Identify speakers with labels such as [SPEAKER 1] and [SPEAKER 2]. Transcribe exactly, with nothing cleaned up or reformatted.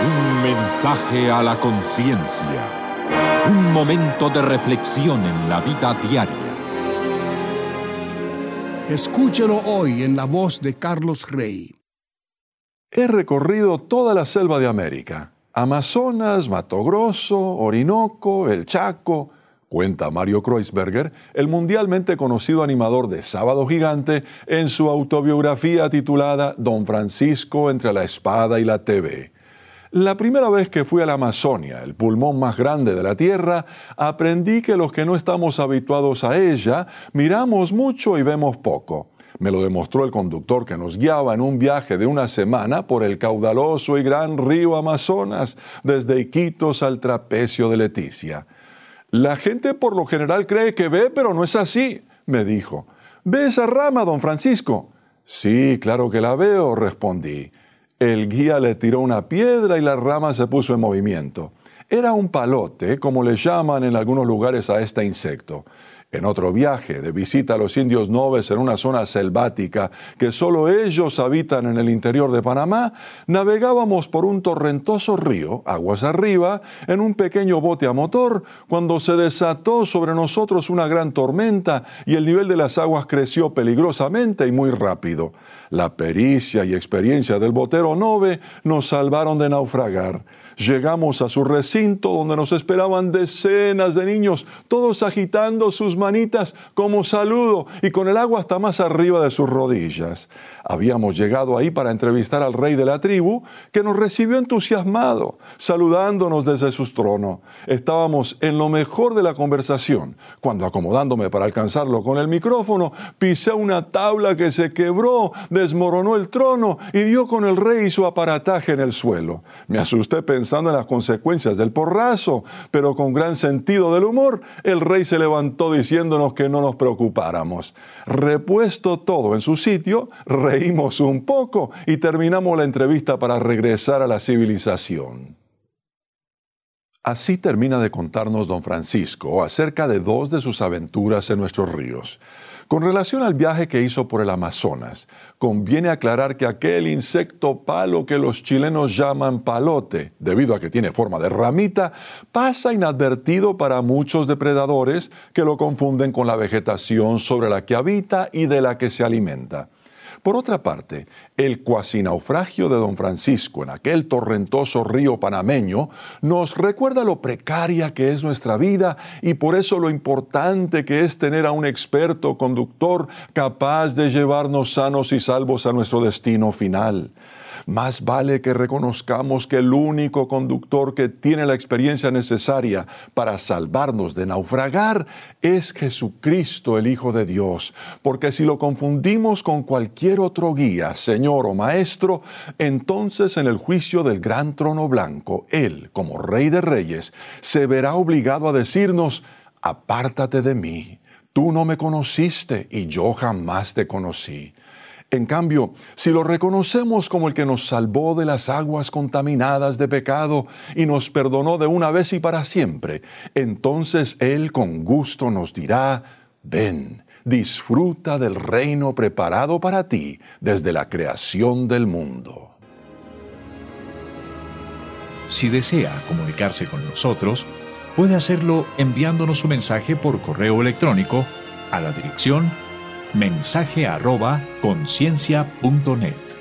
[SPEAKER 1] Un mensaje a la conciencia. Un momento de reflexión en la vida diaria.
[SPEAKER 2] Escúchelo hoy en la voz de Carlos Rey.
[SPEAKER 3] He recorrido toda la selva de América. Amazonas, Mato Grosso, Orinoco, el Chaco. Cuenta Mario Kreuzberger, el mundialmente conocido animador de Sábado Gigante, en su autobiografía titulada Don Francisco entre la espada y la T V. La primera vez que fui a la Amazonia, el pulmón más grande de la Tierra, aprendí que los que no estamos habituados a ella, miramos mucho y vemos poco. Me lo demostró el conductor que nos guiaba en un viaje de una semana por el caudaloso y gran río Amazonas, desde Iquitos al trapecio de Leticia. La gente por lo general cree que ve, pero no es así, me dijo. ¿Ve esa rama, don Francisco? Sí, claro que la veo, respondí. El guía le tiró una piedra y la rama se puso en movimiento. Era un palote, como le llaman en algunos lugares a este insecto. En otro viaje de visita a los indios Noves en una zona selvática que solo ellos habitan en el interior de Panamá, navegábamos por un torrentoso río, aguas arriba, en un pequeño bote a motor, cuando se desató sobre nosotros una gran tormenta y el nivel de las aguas creció peligrosamente y muy rápido. La pericia y experiencia del botero Nove nos salvaron de naufragar. Llegamos a su recinto donde nos esperaban decenas de niños, todos agitando sus manitas como saludo y con el agua hasta más arriba de sus rodillas. Habíamos llegado ahí para entrevistar al rey de la tribu, que nos recibió entusiasmado, saludándonos desde su trono. Estábamos en lo mejor de la conversación, cuando acomodándome para alcanzarlo con el micrófono, pisé una tabla que se quebró, desmoronó el trono y dio con el rey y su aparataje en el suelo. Me asusté pensando en las consecuencias del porrazo, pero con gran sentido del humor, el rey se levantó diciéndonos que no nos preocupáramos. Repuesto todo en su sitio, reímos un poco y terminamos la entrevista para regresar a la civilización. Así termina de contarnos don Francisco acerca de dos de sus aventuras en nuestros ríos. Con relación al viaje que hizo por el Amazonas, conviene aclarar que aquel insecto palo que los chilenos llaman palote, debido a que tiene forma de ramita, pasa inadvertido para muchos depredadores que lo confunden con la vegetación sobre la que habita y de la que se alimenta. Por otra parte, el cuasinaufragio de don Francisco en aquel torrentoso río panameño nos recuerda lo precaria que es nuestra vida y por eso lo importante que es tener a un experto conductor capaz de llevarnos sanos y salvos a nuestro destino final. Más vale que reconozcamos que el único conductor que tiene la experiencia necesaria para salvarnos de naufragar es Jesucristo, el Hijo de Dios, porque si lo confundimos con cualquier otro guía, señor o maestro, entonces en el juicio del gran trono blanco, Él, como Rey de Reyes, se verá obligado a decirnos: apártate de mí, tú no me conociste y yo jamás te conocí. En cambio, si lo reconocemos como el que nos salvó de las aguas contaminadas de pecado y nos perdonó de una vez y para siempre, entonces Él con gusto nos dirá: ven, disfruta del reino preparado para ti desde la creación del mundo.
[SPEAKER 4] Si desea comunicarse con nosotros, puede hacerlo enviándonos un mensaje por correo electrónico a la dirección mensaje arroba conciencia punto net.